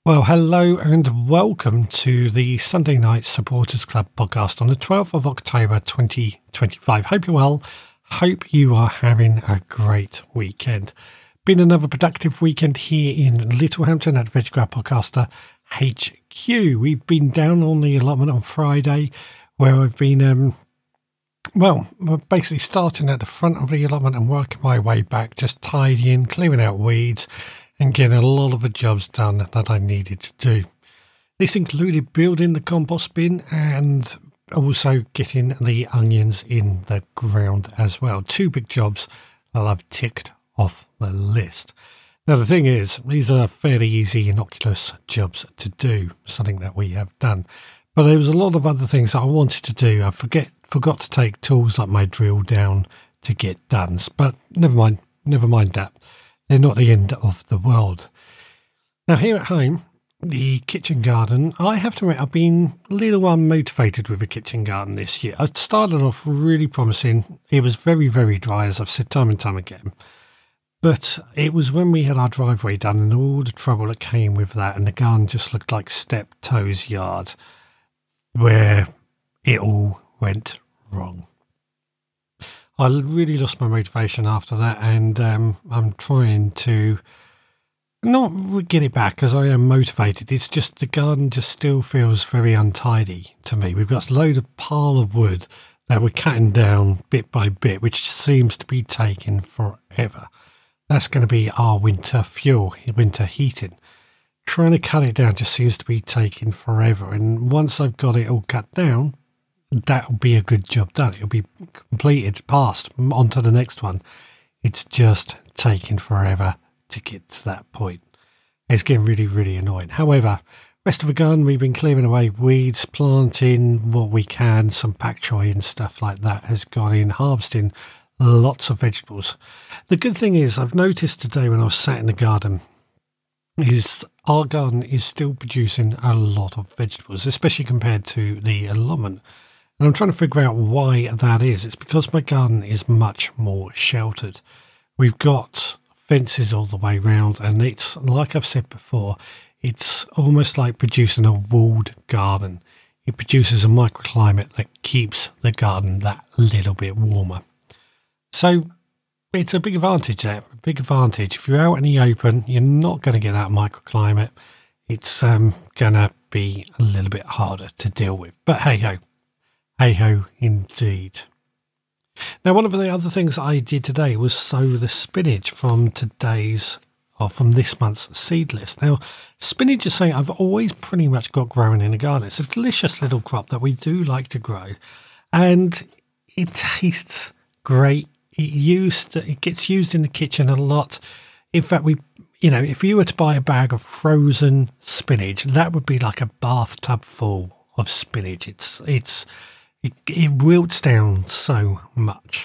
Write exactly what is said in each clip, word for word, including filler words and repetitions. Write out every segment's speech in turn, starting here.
Well, hello and welcome to the Sunday Night Supporters Club podcast on the twelfth of October twenty twenty-five. Hope you're well. Hope you are having a great weekend. Been another productive weekend here in Littlehampton at Veg Grab Podcaster H Q. We've been down on the allotment on Friday where I've been, um, well, basically starting at the front of the allotment and working my way back, just tidying, clearing out weeds, and getting a lot of the jobs done that I needed to do. This included building the compost bin and also getting the onions in the ground as well. Two big jobs that I've ticked off the list. Now the thing is, these are fairly easy, innocuous jobs to do, something that we have done. But there was a lot of other things that I wanted to do. I forget, forgot to take tools like my drill down to get done. But never mind, never mind that. They're not the end of the world. Now here at home, the kitchen garden, I have to admit I've been a little unmotivated with the kitchen garden this year. I started off really promising. It was very, very dry, as I've said time and time again. But it was when we had our driveway done and all the trouble that came with that, and the garden just looked like Steptoe's yard, where it all went wrong. I really lost my motivation after that, and um, I'm trying to not get it back because I am motivated. It's just the garden just still feels very untidy to me. We've got a load of pile of wood that we're cutting down bit by bit, which seems to be taking forever. That's going to be our winter fuel, winter heating. Trying to cut it down just seems to be taking forever, and once I've got it all cut down, that'll be a good job done. It'll be completed, passed, on to the next one. It's just taking forever to get to that point. It's getting really, really annoying. However, rest of the garden, we've been clearing away weeds, planting what we can, some pak choi and stuff like that has gone in, harvesting lots of vegetables. The good thing is, I've noticed today when I was sat in the garden, is our garden is still producing a lot of vegetables, especially compared to the allotment. And I'm trying to figure out why that is. It's because my garden is much more sheltered. We've got fences all the way round, and it's, like I've said before, it's almost like producing a walled garden. It produces a microclimate that keeps the garden that little bit warmer. So it's a big advantage there, a big advantage. If you're out in the open, you're not going to get that microclimate. It's um, going to be a little bit harder to deal with. But hey-ho. Hey-ho indeed. Now, one of the other things I did today was sow the spinach from today's, or from this month's seed list. Now, spinach is something I've always pretty much got growing in the garden. It's a delicious little crop that we do like to grow, and it tastes great. It used, it gets used in the kitchen a lot. In fact, we, you know, if you were to buy a bag of frozen spinach, that would be like a bathtub full of spinach. It's, it's, It, it wilts down so much.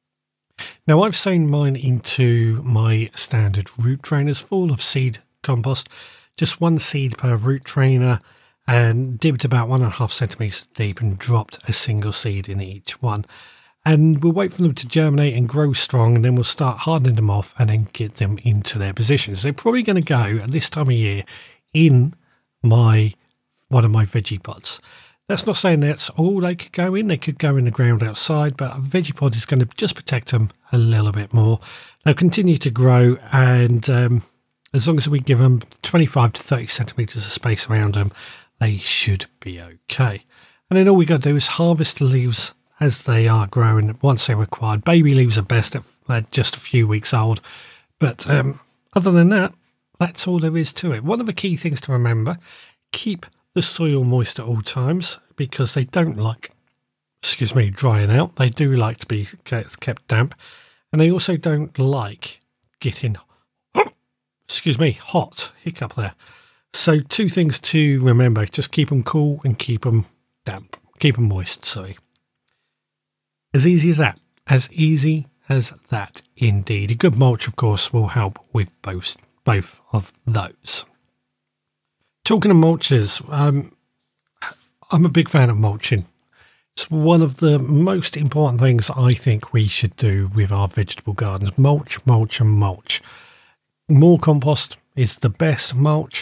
Now, I've sown mine into my standard root trainers full of seed compost, just one seed per root trainer, and dipped about one and a half centimetres deep and dropped a single seed in each one. And we'll wait for them to germinate and grow strong, and then we'll start hardening them off and then get them into their positions. They're probably going to go at this time of year in my one of my veggie pots. That's not saying that's all they could go in. They could go in the ground outside, but a veggie pod is going to just protect them a little bit more. They'll continue to grow, and um, as long as we give them twenty-five to thirty centimetres of space around them, they should be okay. And then all we got to do is harvest the leaves as they are growing once they're required. Baby leaves are best at, at just a few weeks old. But um, other than that, that's all there is to it. One of the key things to remember, keep the soil moist at all times, because they don't like, excuse me, drying out. They do like to be kept damp, and they also don't like getting, excuse me, hot. Hiccup there. So two things to remember: just keep them cool and keep them damp. Keep them moist. Sorry. As easy as that. As easy as that, indeed. A good mulch, of course, will help with both both of those. Talking of mulches, um, I'm a big fan of mulching. It's one of the most important things I think we should do with our vegetable gardens. Mulch, mulch and mulch. More compost is the best mulch,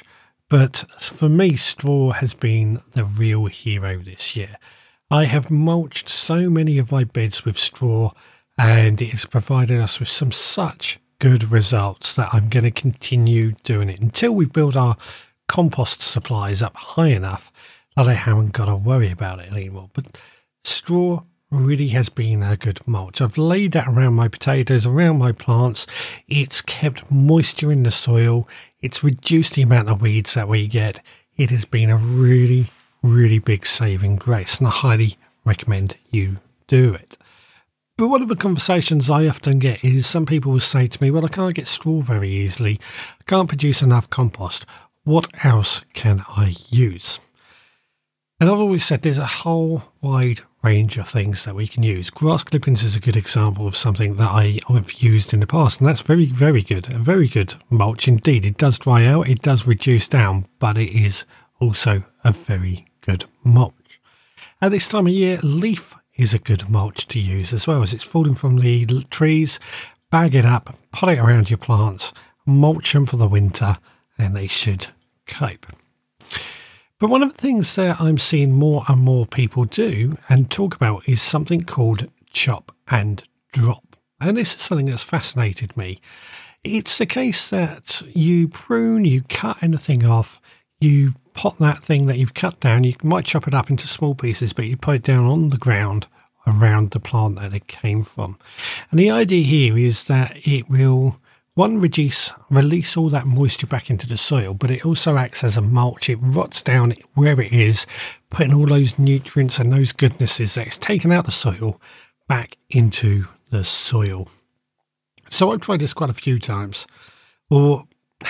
But for me, straw has been the real hero this year. I have mulched so many of my beds with straw, and it has provided us with some such good results that I'm going to continue doing it until we build our compost supplies up high enough that I haven't got to worry about it anymore. But straw really has been a good mulch. I've laid that around my potatoes, around my plants. It's kept moisture in the soil. It's reduced the amount of weeds that we get. It has been a really, really big saving grace, and I highly recommend you do it. But one of the conversations I often get is some people will say to me, well, I can't get straw very easily. I can't produce enough compost. What else can I use? And I've always said there's a whole wide range of things that we can use. Grass clippings is a good example of something that I have used in the past, and that's very, very good. A very good mulch indeed. It does dry out, it does reduce down, but it is also a very good mulch. At this time of year, leaf is a good mulch to use as well. As it's falling from the trees, bag it up, put it around your plants, mulch them for the winter, and they should cope. But one of the things that I'm seeing more and more people do and talk about is something called chop and drop. And this is something that's fascinated me. It's the case that you prune, you cut anything off, you pot that thing that you've cut down, you might chop it up into small pieces, but you put it down on the ground around the plant that it came from. And the idea here is that it will, one, reduce, release all that moisture back into the soil, but it also acts as a mulch. It rots down where it is, putting all those nutrients and those goodnesses that it's taken out of the soil back into the soil. So I've tried this quite a few times, or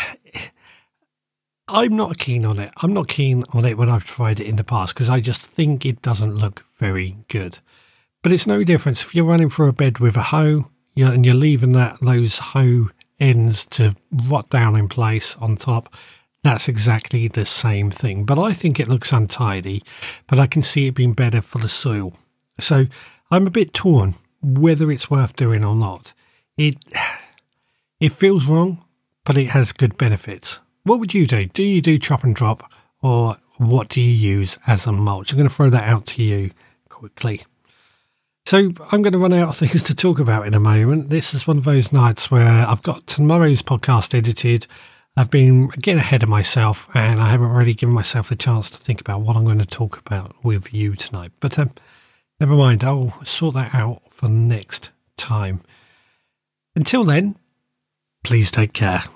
I'm not keen on it. I'm not keen on it when I've tried it in the past because I just think it doesn't look very good. But it's no difference if you're running through a bed with a hoe, you know, and you're leaving that those hoe ends to rot down in place on top. That's exactly the same thing. But I think it looks untidy, but I can see it being better for the soil. So I'm a bit torn whether it's worth doing or not. It it feels wrong, but it has good benefits. What would you do? Do you do chop and drop, or what do you use as a mulch? I'm going to throw that out to you quickly. So I'm going to run out of things to talk about in a moment. This is one of those nights where I've got tomorrow's podcast edited. I've been getting ahead of myself, and I haven't really given myself the chance to think about what I'm going to talk about with you tonight. But um, never mind, I'll sort that out for next time. Until then, please take care.